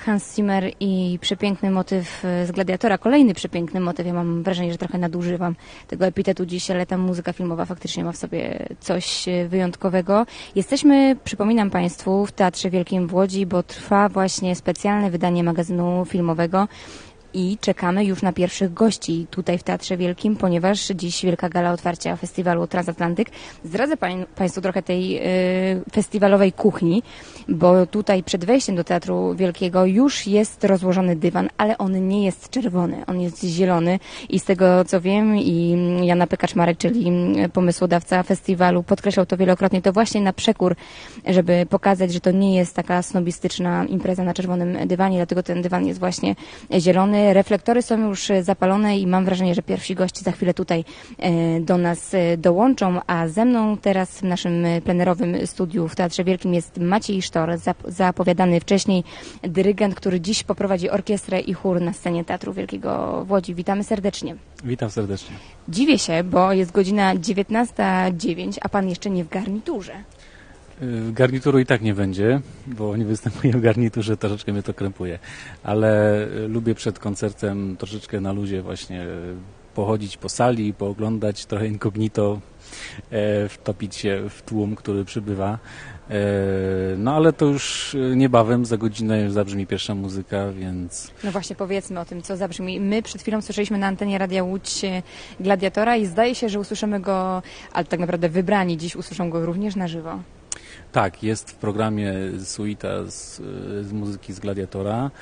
Hans Zimmer i przepiękny motyw z Gladiatora. Kolejny przepiękny motyw. Ja mam wrażenie, że trochę nadużywam tego epitetu dziś, ale ta muzyka filmowa faktycznie ma w sobie coś wyjątkowego. Jesteśmy, przypominam Państwu, w Teatrze Wielkim w Łodzi, bo trwa właśnie specjalne wydanie magazynu filmowego. I czekamy już na pierwszych gości tutaj w Teatrze Wielkim, ponieważ dziś wielka gala otwarcia festiwalu Transatlantyk. Zdradzę Państwu trochę tej festiwalowej kuchni, bo tutaj przed wejściem do Teatru Wielkiego już jest rozłożony dywan, ale on nie jest czerwony, on jest zielony i z tego co wiem i Jana Pekacz-Marek, czyli pomysłodawca festiwalu, podkreślał to wielokrotnie, to właśnie na przekór, żeby pokazać, że to nie jest taka snobistyczna impreza na czerwonym dywanie, dlatego ten dywan jest właśnie zielony. Reflektory są już zapalone i mam wrażenie, że pierwsi goście za chwilę tutaj do nas dołączą, a ze mną teraz w naszym plenerowym studiu w Teatrze Wielkim jest Maciej Sztor, zapowiadany wcześniej dyrygent, który dziś poprowadzi orkiestrę i chór na scenie Teatru Wielkiego w Łodzi. Witamy serdecznie. Witam serdecznie. Dziwię się, bo jest godzina 19:09, a pan jeszcze nie w garniturze. Garnituru i tak nie będzie, bo nie występuję w garniturze, troszeczkę mnie to krępuje, ale lubię przed koncertem troszeczkę na luzie właśnie pochodzić po sali, pooglądać trochę incognito, wtopić się w tłum, który przybywa. No ale to już niebawem, za godzinę już zabrzmi pierwsza muzyka, więc... No właśnie, powiedzmy o tym, co zabrzmi. My przed chwilą słyszeliśmy na antenie Radia Łódź Gladiatora i zdaje się, że usłyszymy go, ale tak naprawdę wybrani dziś usłyszą go również na żywo. Tak, jest w programie suita z muzyki z Gladiatora.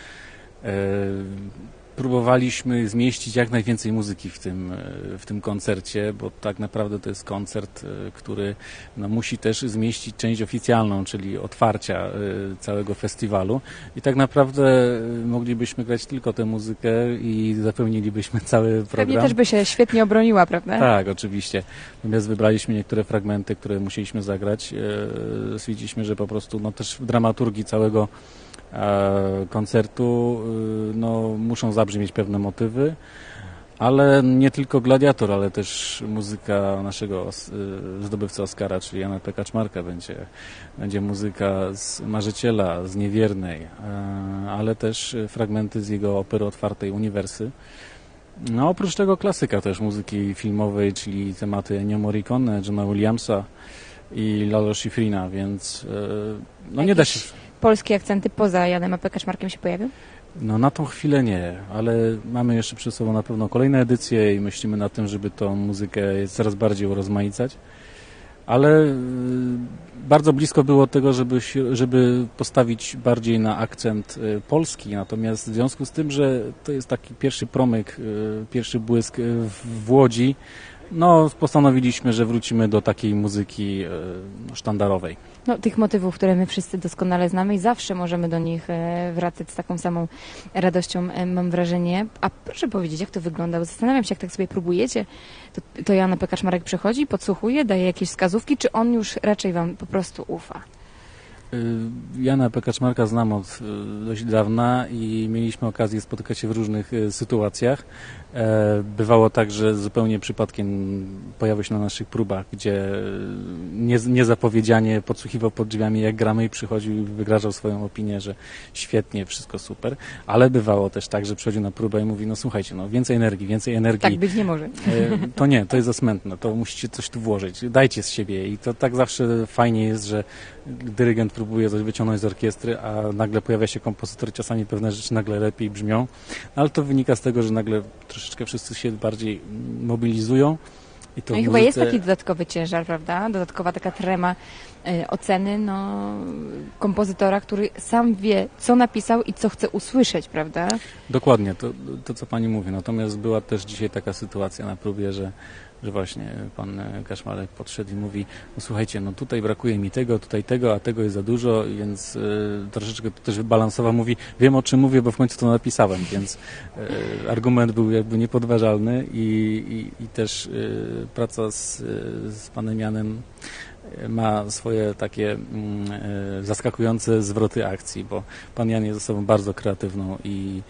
Próbowaliśmy zmieścić jak najwięcej muzyki w tym koncercie, bo tak naprawdę to jest koncert, który musi też zmieścić część oficjalną, czyli otwarcia całego festiwalu. I tak naprawdę moglibyśmy grać tylko tę muzykę i zapełnilibyśmy cały program. Pewnie też by się świetnie obroniła, prawda? Tak, oczywiście. Natomiast wybraliśmy niektóre fragmenty, które musieliśmy zagrać. Stwierdziliśmy, że po prostu też w dramaturgii całego koncertu muszą zabrzmieć pewne motywy, ale nie tylko Gladiator, ale też muzyka naszego zdobywcy Oscara, czyli Jana Pekacz-Marka, będzie muzyka z Marzyciela, z Niewiernej, ale też fragmenty z jego opery otwartej Uniwersy. No oprócz tego klasyka też muzyki filmowej, czyli tematy Ennio Morricone, Johna Williamsa i Lalo Schifrina, więc nie da się... Polskie akcenty poza Janem Pekacz-Markiem się pojawią? No na tą chwilę nie, ale mamy jeszcze przed sobą na pewno kolejne edycje i myślimy nad tym, żeby tą muzykę coraz bardziej urozmaicać. Ale bardzo blisko było tego, żeby postawić bardziej na akcent polski, natomiast w związku z tym, że to jest taki pierwszy promyk, pierwszy błysk w Łodzi, postanowiliśmy, że wrócimy do takiej muzyki sztandarowej. Tych motywów, które my wszyscy doskonale znamy i zawsze możemy do nich wracać z taką samą radością, mam wrażenie. A proszę powiedzieć, jak to wygląda? Bo zastanawiam się, jak tak sobie próbujecie. To Jan Pekacz-Marek przychodzi, podsłuchuje, daje jakieś wskazówki, czy on już raczej wam po prostu ufa? Jana Pekacz-Marka znam od dość dawna i mieliśmy okazję spotykać się w różnych sytuacjach. Bywało tak, że zupełnie przypadkiem pojawił się na naszych próbach, gdzie niezapowiedzianie podsłuchiwał pod drzwiami, jak gramy, i przychodził i wyrażał swoją opinię, że świetnie, wszystko super, ale bywało też tak, że przychodził na próbę i mówi, słuchajcie, więcej energii. Tak być nie może. To nie, to jest za smętne, to musicie coś tu włożyć, dajcie z siebie. I to tak zawsze fajnie jest, że dyrygent próbuje coś wyciągnąć z orkiestry, a nagle pojawia się kompozytor, czasami pewne rzeczy nagle lepiej brzmią, ale to wynika z tego, że nagle troszeczkę wszyscy się bardziej mobilizują. I chyba jest taki dodatkowy ciężar, prawda? Dodatkowa taka trema oceny kompozytora, który sam wie, co napisał i co chce usłyszeć, prawda? Dokładnie, to co pani mówi. Natomiast była też dzisiaj taka sytuacja na próbie, że właśnie pan Kaszmarek podszedł i mówi, słuchajcie, tutaj brakuje mi tego, tutaj tego, a tego jest za dużo, więc troszeczkę to też wybalansował. Mówi, wiem, o czym mówię, bo w końcu to napisałem, więc argument był jakby niepodważalny i też praca z panem Janem ma swoje takie zaskakujące zwroty akcji, bo pan Jan jest osobą bardzo kreatywną i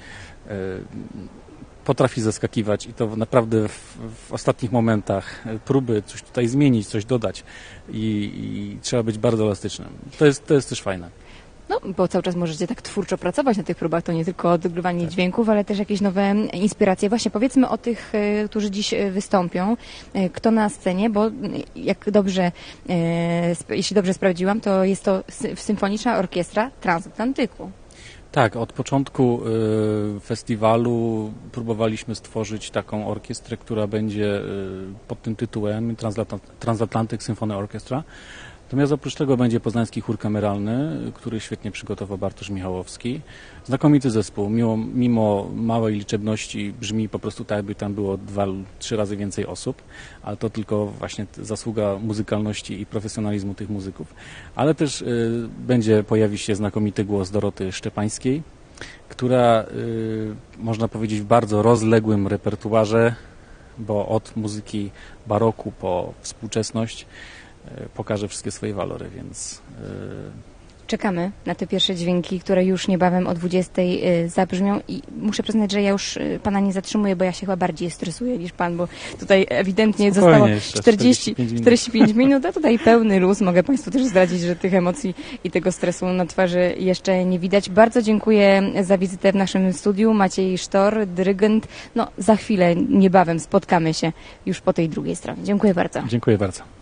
potrafi zaskakiwać i to naprawdę w ostatnich momentach próby coś tutaj zmienić, coś dodać i trzeba być bardzo elastycznym. To jest też fajne. No, bo cały czas możecie tak twórczo pracować na tych próbach, to nie tylko odgrywanie dźwięków, ale też jakieś nowe inspiracje. Właśnie powiedzmy o tych, którzy dziś wystąpią, kto na scenie, bo jak dobrze, jeśli dobrze sprawdziłam, to jest to Symfoniczna Orkiestra Transatlantyku. Tak, od początku festiwalu próbowaliśmy stworzyć taką orkiestrę, która będzie pod tym tytułem Transatlantic Symphony Orchestra. Natomiast oprócz tego będzie poznański chór kameralny, który świetnie przygotował Bartosz Michałowski. Znakomity zespół, mimo małej liczebności brzmi po prostu tak, jakby tam było 2-3 razy więcej osób, ale to tylko właśnie zasługa muzykalności i profesjonalizmu tych muzyków. Ale też pojawi się znakomity głos Doroty Szczepańskiej, która można powiedzieć w bardzo rozległym repertuarze, bo od muzyki baroku po współczesność pokaże wszystkie swoje walory, więc... Czekamy na te pierwsze dźwięki, które już niebawem o 20 zabrzmią i muszę przyznać, że ja już pana nie zatrzymuję, bo ja się chyba bardziej stresuję niż pan, bo tutaj ewidentnie zostało 45 minut, a tutaj pełny luz. Mogę państwu też zdradzić, że tych emocji i tego stresu na twarzy jeszcze nie widać. Bardzo dziękuję za wizytę w naszym studiu. Maciej Sztor, dyrygent. No za chwilę, niebawem spotkamy się już po tej drugiej stronie. Dziękuję bardzo. Dziękuję bardzo.